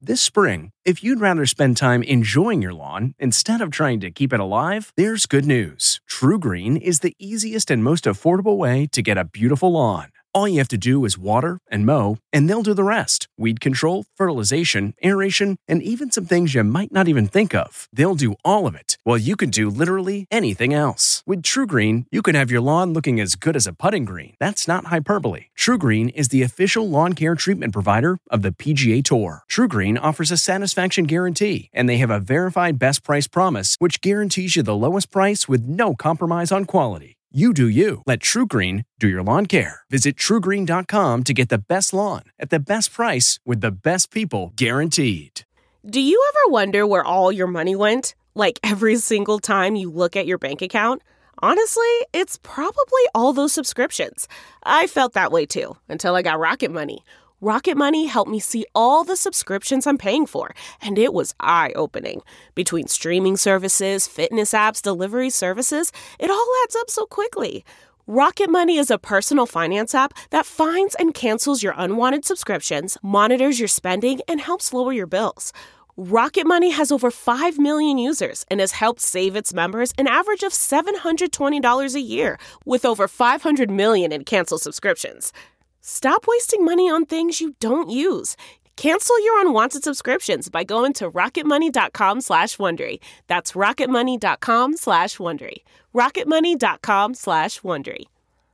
This spring, if you'd rather spend time enjoying your lawn instead of trying to keep it alive, there's good news. TruGreen is the easiest and most affordable way to get a beautiful lawn. All you have to do is water and mow, and they'll do the rest. Weed control, fertilization, aeration, and even some things you might not even think of. They'll do all of it, while you can do literally anything else. With TruGreen, you can have your lawn looking as good as a putting green. That's not hyperbole. TruGreen is the official lawn care treatment provider of the PGA Tour. TruGreen offers a satisfaction guarantee, and they have a verified best price promise, which guarantees you the lowest price with no compromise on quality. You do you. Let TruGreen do your lawn care. Visit TruGreen.com to get the best lawn at the best price with the best people guaranteed. Do you ever wonder where all your money went? Like every single time you look at your bank account? Honestly, it's probably all those subscriptions. I felt that way too, until I got Rocket Money. Rocket Money helped me see all the subscriptions I'm paying for, and it was eye-opening. Between streaming services, fitness apps, delivery services, it all adds up so quickly. Rocket Money is a personal finance app that finds and cancels your unwanted subscriptions, monitors your spending, and helps lower your bills. Rocket Money has over 5 million users and has helped save its members an average of $720 a year, with over 500 million in canceled subscriptions. Stop wasting money on things you don't use. Cancel your unwanted subscriptions by going to rocketmoney.com/Wondery. That's rocketmoney.com/Wondery. rocketmoney.com/Wondery.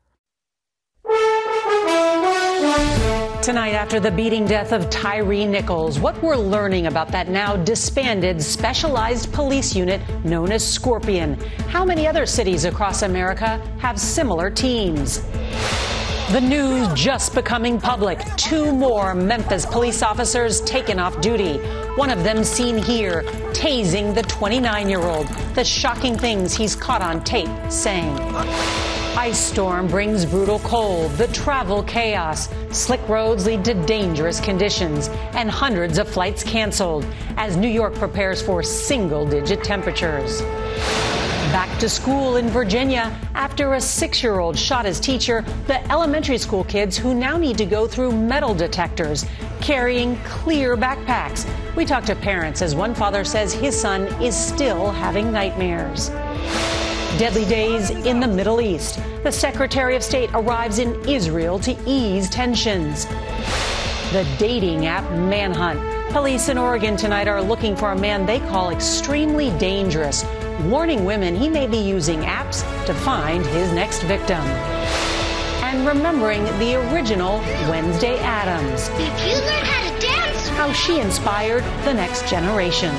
Tonight, after the beating death of Tyre Nichols, what we're learning about that now disbanded specialized police unit known as Scorpion. How many other cities across America have similar teams? The news just becoming public. 2 more Memphis police officers taken off duty. One of them seen here, tasing the 29-year-old. The shocking things he's caught on tape saying. Ice storm brings brutal cold, the travel chaos. Slick roads lead to dangerous conditions, and hundreds of flights canceled as New York prepares for single-digit temperatures. Back to school in Virginia after a 6-year-old shot his teacher, the elementary school kids who now need to go through metal detectors, carrying clear backpacks. We talked to parents as one father says his son is still having nightmares. Deadly days in the Middle East. The Secretary of State arrives in Israel to ease tensions. The dating app Manhunt. Police in Oregon tonight are looking for a man they call extremely dangerous, warning women he may be using apps to find his next victim. And remembering the original Wednesday Addams. If you learn how to dance, how she inspired the next generation.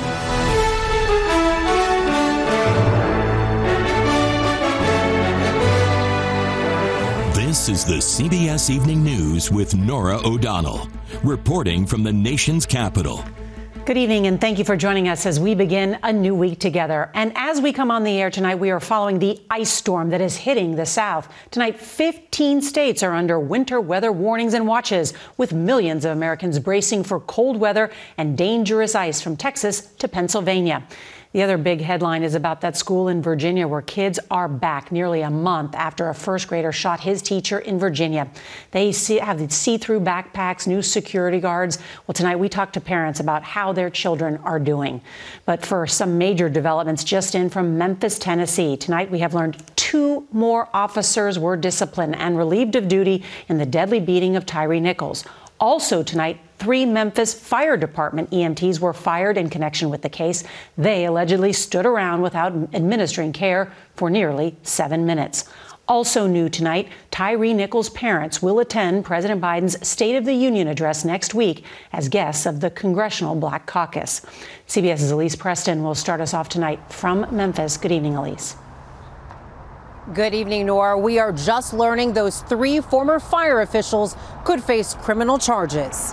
This is the CBS Evening News with Norah O'Donnell, reporting from the nation's capital. Good evening, and thank you for joining us as we begin a new week together. And as we come on the air tonight, we are following the ice storm that is hitting the South. Tonight, 15 states are under winter weather warnings and watches, with millions of Americans bracing for cold weather and dangerous ice from Texas to Pennsylvania. The other big headline is about that school in Virginia where kids are back nearly a month after a first grader shot his teacher in Virginia. They have the see-through backpacks, new security guards. Well, tonight we talked to parents about how their children are doing. But for some major developments just in from Memphis, Tennessee, tonight we have learned 2 more officers were disciplined and relieved of duty in the deadly beating of Tyre Nichols. Also tonight, 3 Memphis Fire Department EMTs were fired in connection with the case. They allegedly stood around without administering care for nearly 7 minutes. Also new tonight, Tyre Nichols' parents will attend President Biden's State of the Union address next week as guests of the Congressional Black Caucus. CBS's Elise Preston will start us off tonight from Memphis. Good evening, Elise. Good evening, Nora. We are just learning those 3 former fire officials could face criminal charges.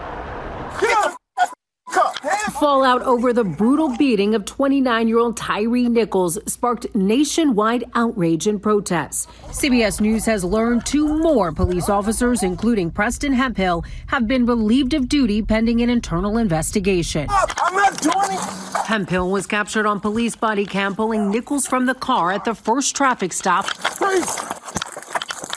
Fallout over the brutal beating of 29-year-old Tyre Nichols sparked nationwide outrage and protests. CBS News has learned 2 more police officers, including Preston Hemphill, have been relieved of duty pending an internal investigation. I'm not doing it. Hemphill was captured on police body cam pulling Nichols from the car at the first traffic stop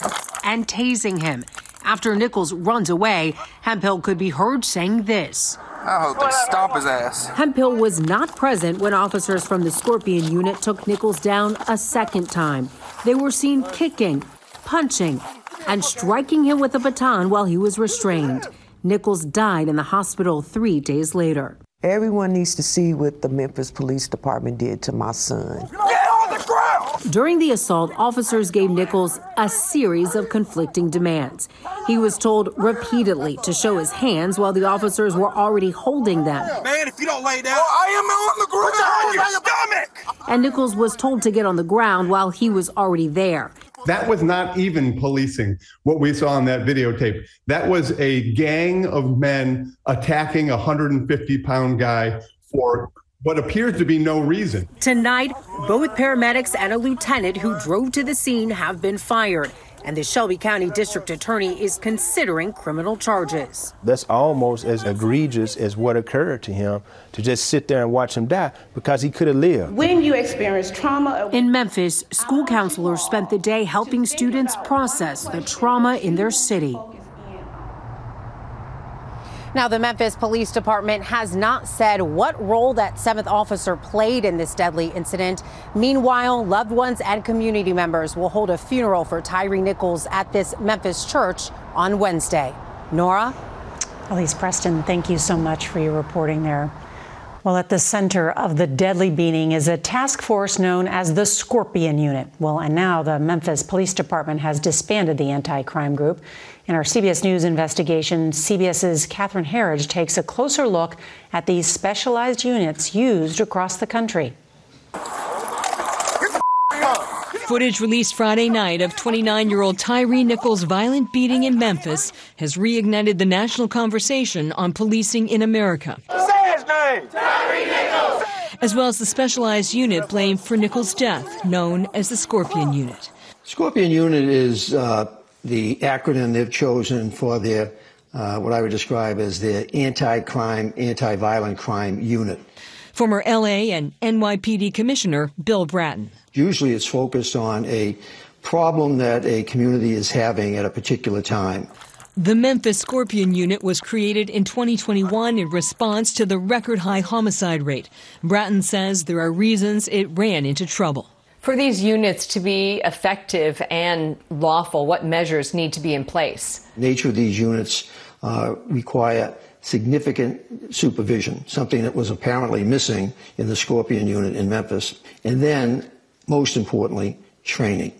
and tasing him. After Nichols runs away, Hemphill could be heard saying this. I hope they stomp his ass. Hemphill was not present when officers from the Scorpion unit took Nichols down a second time. They were seen kicking, punching, and striking him with a baton while he was restrained. Nichols died in the hospital 3 days later. Everyone needs to see what the Memphis Police Department did to my son. Get on the ground! During the assault, officers gave Nichols a series of conflicting demands. He was told repeatedly to show his hands while the officers were already holding them. Man, if you don't lay down, I am on the ground. Put your hands on your stomach! And Nichols was told to get on the ground while he was already there. That was not even policing, what we saw in that videotape. That was a gang of men attacking a 150-pound guy for what appears to be no reason. Tonight, both paramedics and a lieutenant who drove to the scene have been fired, and the Shelby County District Attorney is considering criminal charges. That's almost as egregious as what occurred to him, to just sit there and watch him die, because he could have lived. When you experience trauma... In Memphis, school counselors spent the day helping students process the trauma in their city. Now, the Memphis Police Department has not said what role that 7th officer played in this deadly incident. Meanwhile, loved ones and community members will hold a funeral for Tyre Nichols at this Memphis church on Wednesday. Nora? Elise Preston, thank you so much for your reporting there. Well, at the center of the deadly beating is a task force known as the Scorpion Unit. Well, and now the Memphis Police Department has disbanded the anti-crime group. In our CBS News investigation, CBS's Catherine Herridge takes a closer look at these specialized units used across the country. Footage released Friday night of 29-year-old Tyre Nichols' violent beating in Memphis has reignited the national conversation on policing in America. Say his name! Tyre Nichols! As well as the specialized unit blamed for Nichols' death, known as the Scorpion Unit. Scorpion Unit is the acronym they've chosen for their, what I would describe as their anti-crime, anti-violent crime unit. Former LA and NYPD Commissioner Bill Bratton. Usually it's focused on a problem that a community is having at a particular time. The Memphis Scorpion Unit was created in 2021 in response to the record-high homicide rate. Bratton says there are reasons it ran into trouble. For these units to be effective and lawful, what measures need to be in place? The nature of these units require significant supervision, something that was apparently missing in the Scorpion Unit in Memphis. And then, most importantly, training.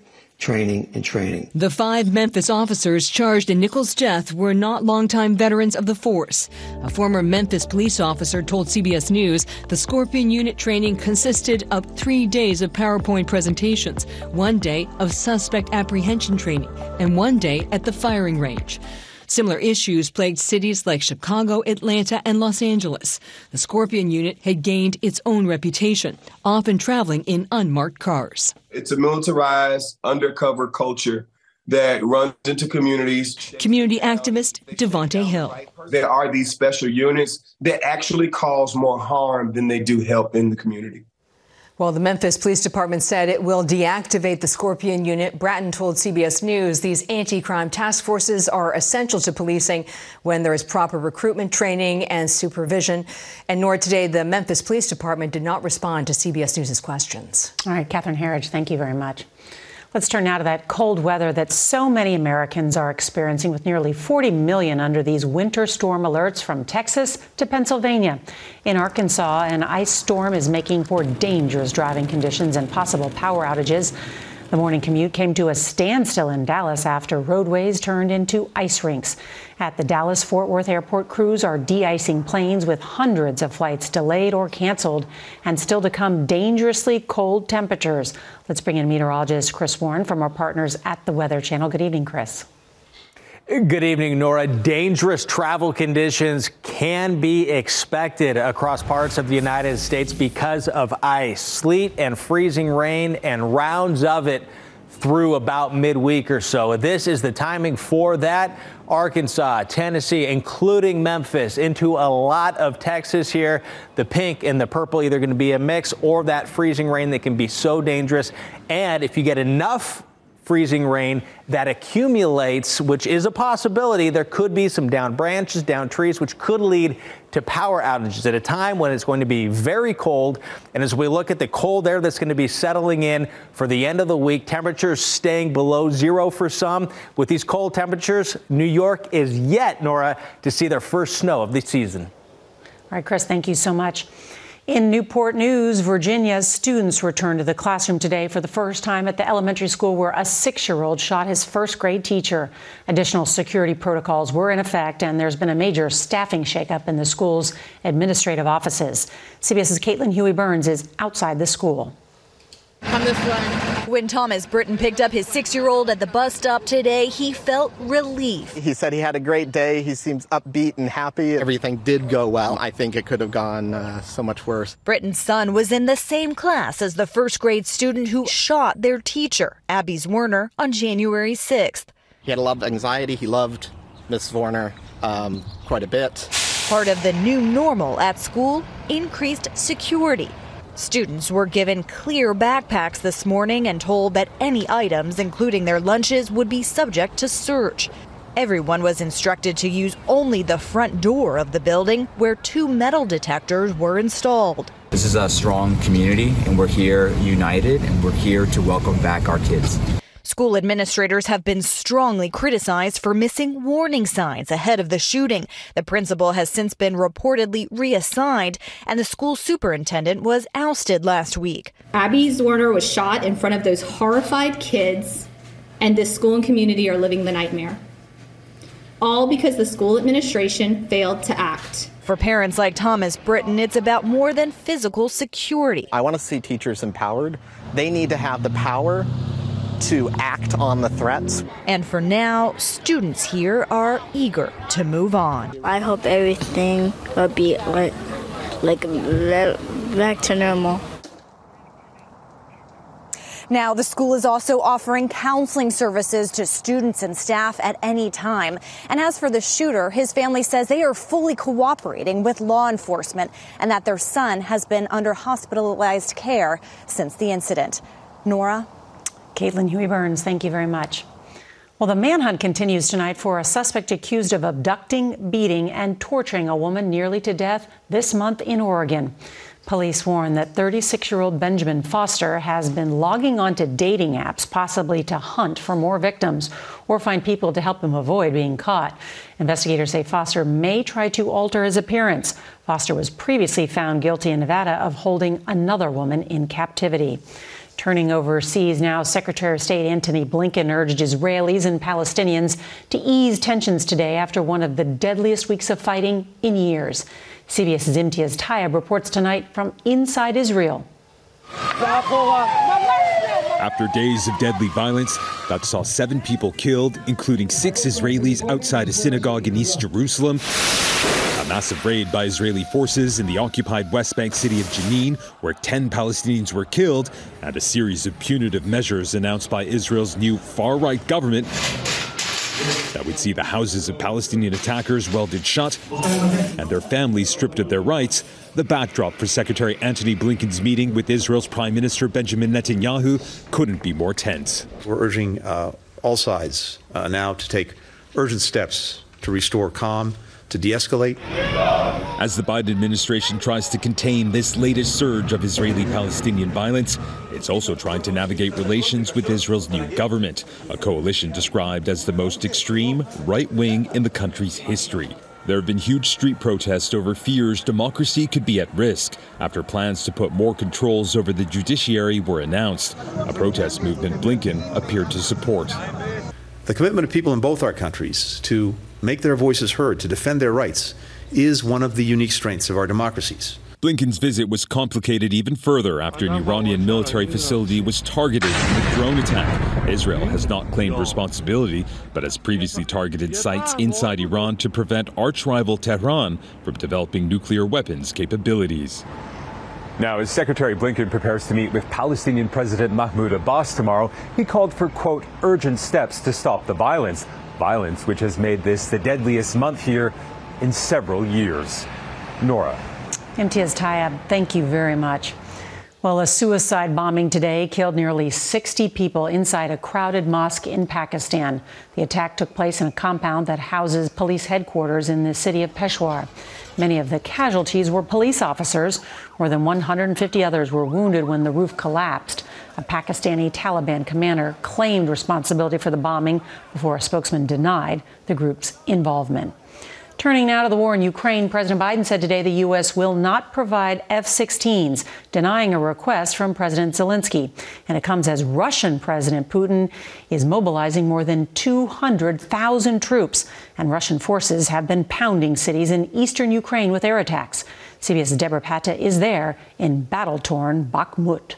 The 5 Memphis officers charged in Nichols' death were not longtime veterans of the force. A former Memphis police officer told CBS News the Scorpion Unit training consisted of 3 days of PowerPoint presentations, 1 day of suspect apprehension training, and 1 day at the firing range. Similar issues plagued cities like Chicago, Atlanta, and Los Angeles. The Scorpion Unit had gained its own reputation, often traveling in unmarked cars. It's a militarized, undercover culture that runs into communities. Community activist Devontae Hill. There are these special units that actually cause more harm than they do help in the community. Well, the Memphis Police Department said it will deactivate the Scorpion Unit. Bratton told CBS News these anti-crime task forces are essential to policing when there is proper recruitment, training, and supervision. And nor today, the Memphis Police Department did not respond to CBS News' questions. All right, Catherine Herridge, thank you very much. Let's turn now to that cold weather that so many Americans are experiencing, with nearly 40 million under these winter storm alerts from Texas to Pennsylvania. In Arkansas, an ice storm is making for dangerous driving conditions and possible power outages. The morning commute came to a standstill in Dallas after roadways turned into ice rinks. At the Dallas-Fort Worth Airport, crews are de-icing planes with hundreds of flights delayed or canceled, and still to come dangerously cold temperatures. Let's bring in meteorologist Chris Warren from our partners at the Weather Channel. Good evening, Chris. Good evening, Nora. Dangerous travel conditions can be expected across parts of the United States because of ice, sleet, and freezing rain, and rounds of it through about midweek or so. This is the timing for that. Arkansas, Tennessee, including Memphis, into a lot of Texas here. The pink and the purple either going to be a mix or that freezing rain that can be so dangerous. And if you get enough freezing rain that accumulates, which is a possibility. There could be some downed branches, downed trees, which could lead to power outages at a time when it's going to be very cold. And as we look at the cold air that's going to be settling in for the end of the week, temperatures staying below zero for some. With these cold temperatures, New York is yet, Nora, to see their first snow of the season. All right, Chris, thank you so much. In Newport News, Virginia, students returned to the classroom today for the first time at the elementary school where a 6-year-old shot his first grade teacher. Additional security protocols were in effect, and there's been a major staffing shakeup in the school's administrative offices. CBS's Caitlin Huey-Burns is outside the school. Come this way. When Thomas Britton picked up his 6-year-old at the bus stop today, he felt relief. He said he had a great day. He seems upbeat and happy. Everything did go well. I think it could have gone so much worse. Britton's son was in the same class as the first grade student who shot their teacher, Abby Zwerner, on January 6th. He had a lot of anxiety. He loved Miss Zwerner quite a bit. Part of the new normal at school, increased security. Students were given clear backpacks this morning and told that any items, including their lunches, would be subject to search. Everyone was instructed to use only the front door of the building, where 2 metal detectors were installed. This is a strong community, and we're here united, and we're here to welcome back our kids. School administrators have been strongly criticized for missing warning signs ahead of the shooting. The principal has since been reportedly reassigned, and the school superintendent was ousted last week. Abby Zwerner was shot in front of those horrified kids, and this school and community are living the nightmare. All because the school administration failed to act. For parents like Thomas Britton, it's about more than physical security. I want to see teachers empowered. They need to have the power to act on the threats. And for now, students here are eager to move on. I hope everything will be like back to normal. Now, the school is also offering counseling services to students and staff at any time. And as for the shooter, his family says they are fully cooperating with law enforcement and that their son has been under hospitalized care since the incident. Nora? Caitlin Huey-Burns, thank you very much. Well, the manhunt continues tonight for a suspect accused of abducting, beating, and torturing a woman nearly to death this month in Oregon. Police warn that 36-year-old Benjamin Foster has been logging onto dating apps, possibly to hunt for more victims or find people to help him avoid being caught. Investigators say Foster may try to alter his appearance. Foster was previously found guilty in Nevada of holding another woman in captivity. Turning overseas now, Secretary of State Antony Blinken urged Israelis and Palestinians to ease tensions today after one of the deadliest weeks of fighting in years. CBS's Imtiaz Tayeb reports tonight from inside Israel. After days of deadly violence that saw 7 people killed, including 6 Israelis outside a synagogue in East Jerusalem, a massive raid by Israeli forces in the occupied West Bank city of Jenin, where 10 Palestinians were killed, and a series of punitive measures announced by Israel's new far-right government that would see the houses of Palestinian attackers welded shut and their families stripped of their rights, the backdrop for Secretary Antony Blinken's meeting with Israel's Prime Minister Benjamin Netanyahu couldn't be more tense. We're urging all sides now to take urgent steps to restore calm, to de-escalate. As the Biden administration tries to contain this latest surge of Israeli-Palestinian violence, it's also trying to navigate relations with Israel's new government, a coalition described as the most extreme right wing in the country's history. There have been huge street protests over fears democracy could be at risk after plans to put more controls over the judiciary were announced, a protest movement Blinken appeared to support. The commitment of people in both our countries to make their voices heard, to defend their rights, is one of the unique strengths of our democracies. Blinken's visit was complicated even further after an Iranian military facility was targeted in a drone attack. Israel has not claimed responsibility, but has previously targeted sites inside Iran to prevent arch-rival Tehran from developing nuclear weapons capabilities. Now, as Secretary Blinken prepares to meet with Palestinian President Mahmoud Abbas tomorrow, he called for, quote, urgent steps to stop the violence which has made this the deadliest month here in several years. Nora. Imtiaz Tayeb, thank you very much. Well, a suicide bombing today killed nearly 60 people inside a crowded mosque in Pakistan. The attack took place in a compound that houses police headquarters in the city of Peshawar. Many of the casualties were police officers. More than 150 others were wounded when the roof collapsed. A Pakistani Taliban commander claimed responsibility for the bombing before a spokesman denied the group's involvement. Turning now to the war in Ukraine, President Biden said today the U.S. will not provide F-16s, denying a request from President Zelensky. And it comes as Russian President Putin is mobilizing more than 200,000 troops. And Russian forces have been pounding cities in eastern Ukraine with air attacks. CBS's Deborah Patta is there in battle-torn Bakhmut.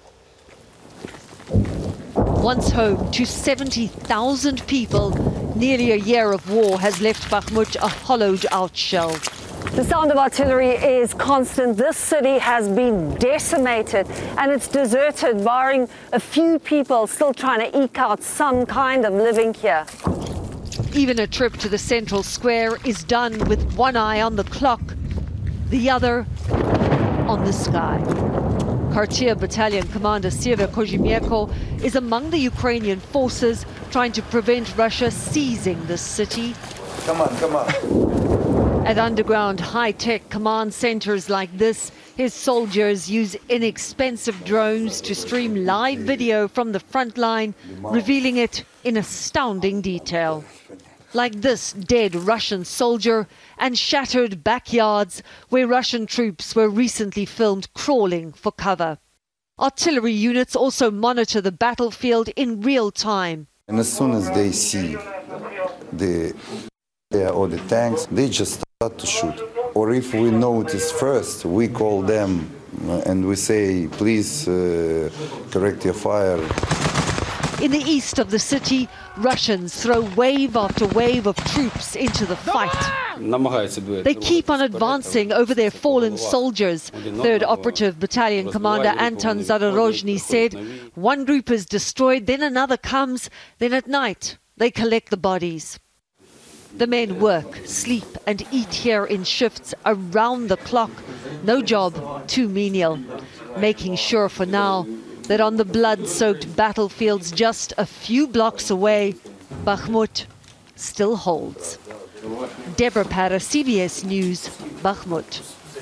Once home to 70,000 people, nearly a year of war has left Bakhmut a hollowed-out shell. The sound of artillery is constant. This city has been decimated and it's deserted, barring a few people still trying to eke out some kind of living here. Even a trip to the central square is done with one eye on the clock, the other on the sky. Kharkiv Battalion Commander Syver Kozhemieko is among the Ukrainian forces trying to prevent Russia seizing this city. Come on. At underground high-tech command centers like this, his soldiers use inexpensive drones to stream live video from the front line, revealing it in astounding detail. Like this dead Russian soldier and shattered backyards where Russian troops were recently filmed crawling for cover. Artillery units also monitor the battlefield in real time. And as soon as they see the tanks, they just start to shoot. Or if we notice first, we call them and we say, please correct your fire. In the east of the city, Russians throw wave after wave of troops into the fight. They keep on advancing over their fallen soldiers. 3rd Operative Battalion Commander Anton Zadorozhny said, one group is destroyed, then another comes, then at night they collect the bodies. The men work, sleep and eat here in shifts around the clock. No job too menial, making sure for now that on the blood-soaked battlefields just a few blocks away, Bakhmut still holds. Deborah Patta, CBS News, Bakhmut.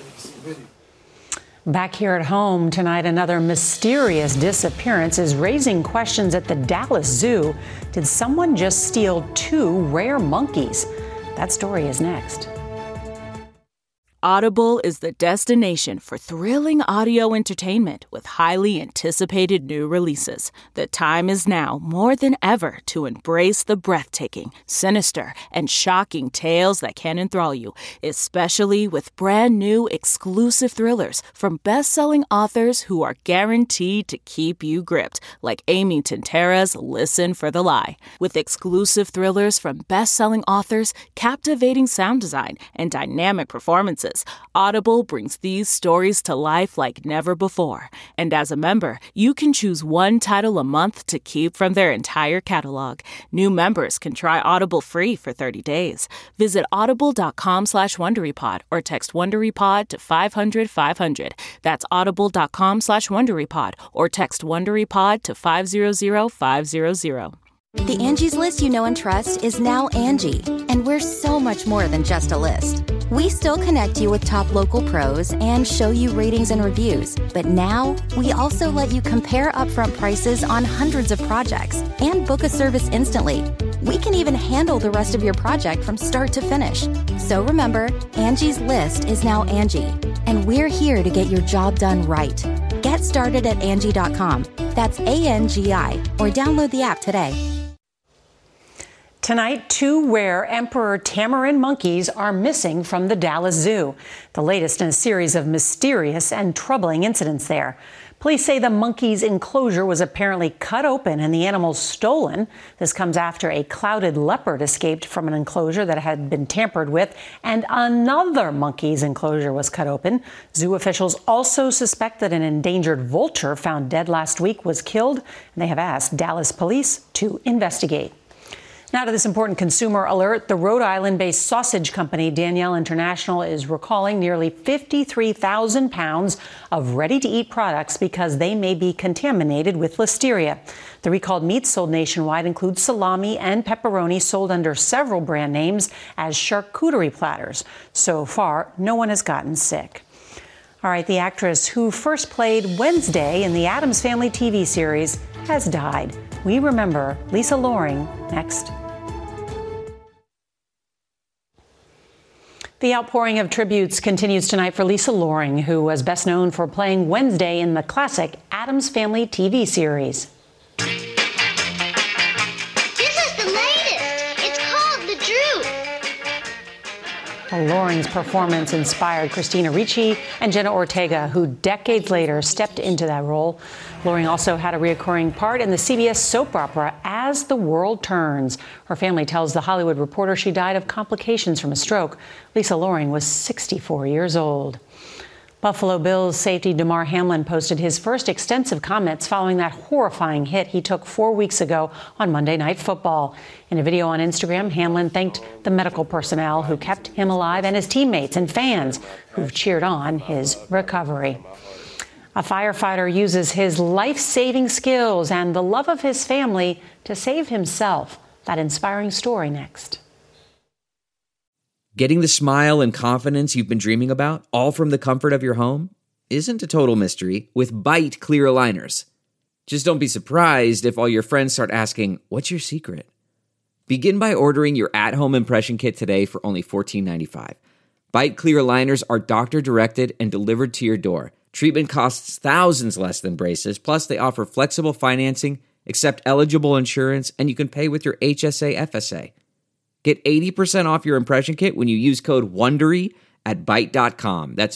Back here at home tonight, another mysterious disappearance is raising questions at the Dallas Zoo. Did someone just steal 2 rare monkeys? That story is next. Audible is the destination for thrilling audio entertainment with highly anticipated new releases. The time is now more than ever to embrace the breathtaking, sinister, and shocking tales that can enthrall you, especially with brand new exclusive thrillers from best-selling authors who are guaranteed to keep you gripped, like Amy Tintera's Listen for the Lie. With exclusive thrillers from best-selling authors, captivating sound design, and dynamic performances, Audible brings these stories to life like never before. And as a member, you can choose one title a month to keep from their entire catalog. New members can try Audible free for 30 days. Visit audible.com/WonderyPod or text WonderyPod to 500-500. That's audible.com/WonderyPod or text WonderyPod to 500-500. The Angie's List you know and trust is now Angie, and we're so much more than just a list. We still connect you with top local pros and show you ratings and reviews, but now we also let you compare upfront prices on hundreds of projects and book a service instantly. We can even handle the rest of your project from start to finish. So remember, Angie's List is now Angie, and we're here to get your job done right. Get started at Angie.com. That's ANGI, or download the app today. Tonight, 2 rare Emperor tamarin monkeys are missing from the Dallas Zoo, the latest in a series of mysterious and troubling incidents there. Police say the monkey's enclosure was apparently cut open and the animals stolen. This comes after a clouded leopard escaped from an enclosure that had been tampered with, and another monkey's enclosure was cut open. Zoo officials also suspect that an endangered vulture found dead last week was killed, and they have asked Dallas police to investigate. Now to this important consumer alert. The Rhode Island-based sausage company Danielle International is recalling nearly 53,000 pounds of ready-to-eat products because they may be contaminated with listeria. The recalled meats sold nationwide include salami and pepperoni sold under several brand names as charcuterie platters. So far, no one has gotten sick. All right, the actress who first played Wednesday in the Addams Family TV series has died. We remember Lisa Loring next. The outpouring of tributes continues tonight for Lisa Loring, who was best known for playing Wednesday in the classic Addams Family TV series. This is the latest. It's called The Droop. Loring's performance inspired Christina Ricci and Jenna Ortega, who decades later stepped into that role. Loring also had a recurring part in the CBS soap opera As the World Turns. Her family tells The Hollywood Reporter she died of complications from a stroke. Lisa Loring was 64 years old. Buffalo Bills safety Damar Hamlin posted his first extensive comments following that horrifying hit he took 4 weeks ago on Monday Night Football. In a video on Instagram, Hamlin thanked the medical personnel who kept him alive and his teammates and fans who've cheered on his recovery. A firefighter uses his life-saving skills and the love of his family to save himself. That inspiring story next. Getting the smile and confidence you've been dreaming about, all from the comfort of your home, isn't a total mystery with Byte clear aligners. Just don't be surprised if all your friends start asking, "What's your secret?" Begin by ordering your at-home impression kit today for only $14.95. Byte clear aligners are doctor-directed and delivered to your door. Treatment costs thousands less than braces, plus they offer flexible financing, accept eligible insurance, and you can pay with your HSA FSA. Get 80% off your impression kit when you use code WONDERY at Byte.com. That's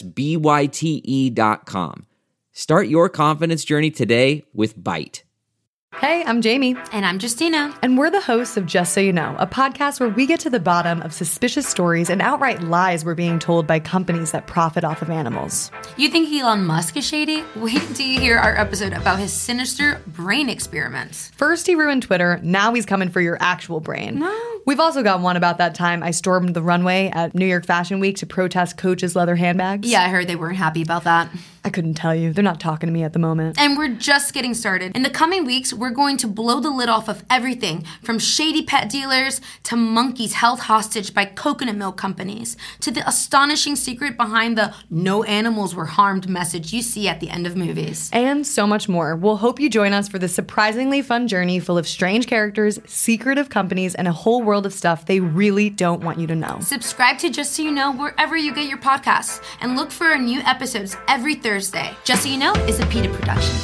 BYTE.com. Start your confidence journey today with Byte. Hey, I'm Jamie. And I'm Justina. And we're the hosts of Just So You Know, a podcast where we get to the bottom of suspicious stories and outright lies we're being told by companies that profit off of animals. You think Elon Musk is shady? Wait till you hear our episode about his sinister brain experiments. First he ruined Twitter, now he's coming for your actual brain. No. We've also got one about that time I stormed the runway at New York Fashion Week to protest Coach's leather handbags. Yeah, I heard they weren't happy about that. I couldn't tell you. They're not talking to me at the moment. And we're just getting started. In the coming weeks, we're going to blow the lid off of everything from shady pet dealers to monkeys held hostage by coconut milk companies to the astonishing secret behind the "no animals were harmed" message you see at the end of movies. And so much more. We'll hope you join us for this surprisingly fun journey full of strange characters, secretive companies, and a whole world of stuff they really don't want you to know. Subscribe to Just So You Know wherever you get your podcasts and look for our new episodes every Thursday. Just So You Know is a PETA production.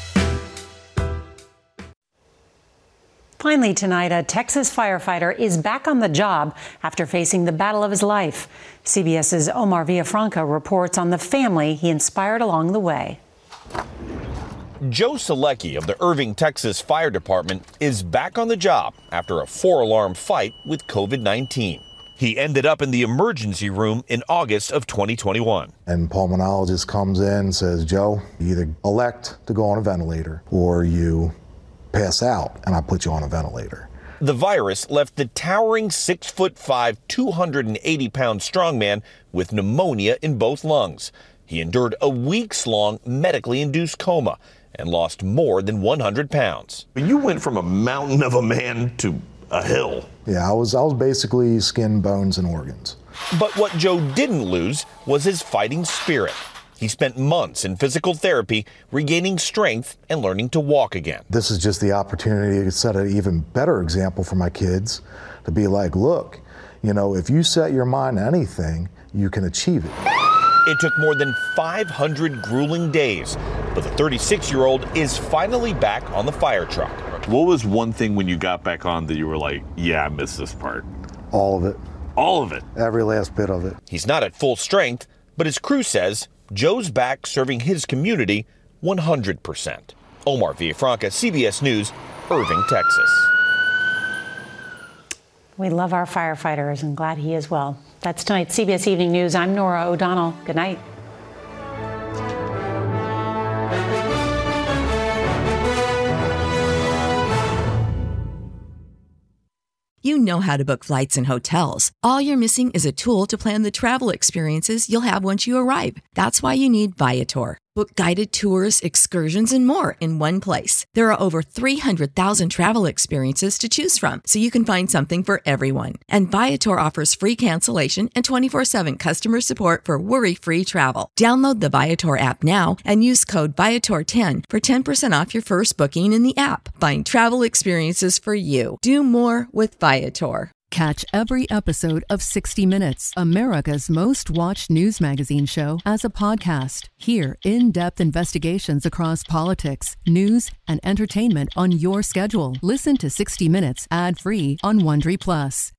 Finally tonight, a Texas firefighter is back on the job after facing the battle of his life. CBS's Omar Villafranca reports on the family he inspired along the way. Joe Selecki of the Irving, Texas Fire Department is back on the job after a 4-alarm fight with COVID-19. He ended up in the emergency room in August of 2021. And pulmonologist comes in and says, "Joe, you either elect to go on a ventilator or you pass out, and I put you on a ventilator." The virus left the towering 6'5", 280-pound strongman with pneumonia in both lungs. He endured a weeks-long medically induced coma and lost more than 100 pounds. You went from a mountain of a man to a hill. Yeah, I was basically skin, bones, and organs. But what Joe didn't lose was his fighting spirit. He spent months in physical therapy, regaining strength and learning to walk again. This is just the opportunity to set an even better example for my kids, to be like, look, you know, if you set your mind to anything, you can achieve it. It took more than 500 grueling days, but the 36-year-old is finally back on the fire truck. What was one thing when you got back on that you were like, yeah, I missed this part? All of it. All of it? Every last bit of it. He's not at full strength, but his crew says Joe's back serving his community 100%. Omar Villafranca, CBS News, Irving, Texas. We love our firefighters and glad he is well. That's tonight's CBS Evening News. I'm Nora O'Donnell. Good night. You know how to book flights and hotels. All you're missing is a tool to plan the travel experiences you'll have once you arrive. That's why you need Viator. Book guided tours, excursions, and more in one place. There are over 300,000 travel experiences to choose from, so you can find something for everyone. And Viator offers free cancellation and 24/7 customer support for worry-free travel. Download the Viator app now and use code Viator10 for 10% off your first booking in the app. Find travel experiences for you. Do more with Viator. Catch every episode of 60 Minutes, America's most watched news magazine show, as a podcast. Hear in-depth investigations across politics, news, and entertainment on your schedule. Listen to 60 Minutes ad-free on Wondery Plus.